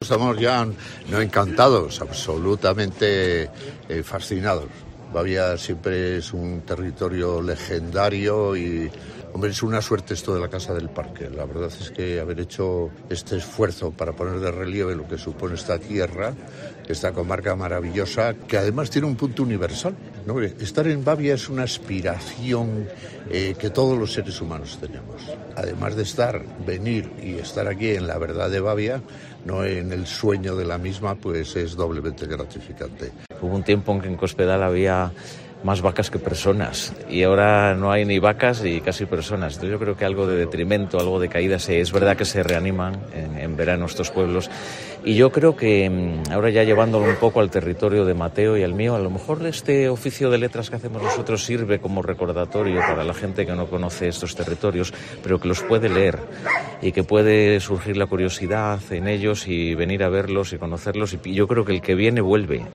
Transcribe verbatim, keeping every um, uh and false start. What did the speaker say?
estamos ya no encantados, absolutamente eh, fascinados. Bavia siempre es un territorio legendario y, hombre, es una suerte esto de la Casa del Parque. La verdad es que haber hecho este esfuerzo para poner de relieve lo que supone esta tierra, esta comarca maravillosa, que además tiene un punto universal, ¿no? Estar en Bavia es una aspiración eh, que todos los seres humanos tenemos. Además de estar, venir y estar aquí en la verdad de Bavia, no en el sueño de la misma, pues es doblemente gratificante. Hubo un tiempo en que en Cospedal había más vacas que personas y ahora no hay ni vacas y casi personas. Entonces yo creo que algo de detrimento, algo de caída, se, es verdad que se reaniman en, en verano estos pueblos, y yo creo que ahora, ya llevándolo un poco al territorio de Mateo y al mío, a lo mejor este oficio de letras que hacemos nosotros sirve como recordatorio para la gente que no conoce estos territorios, pero que los puede leer y que puede surgir la curiosidad en ellos y venir a verlos y conocerlos, y yo creo que el que viene vuelve.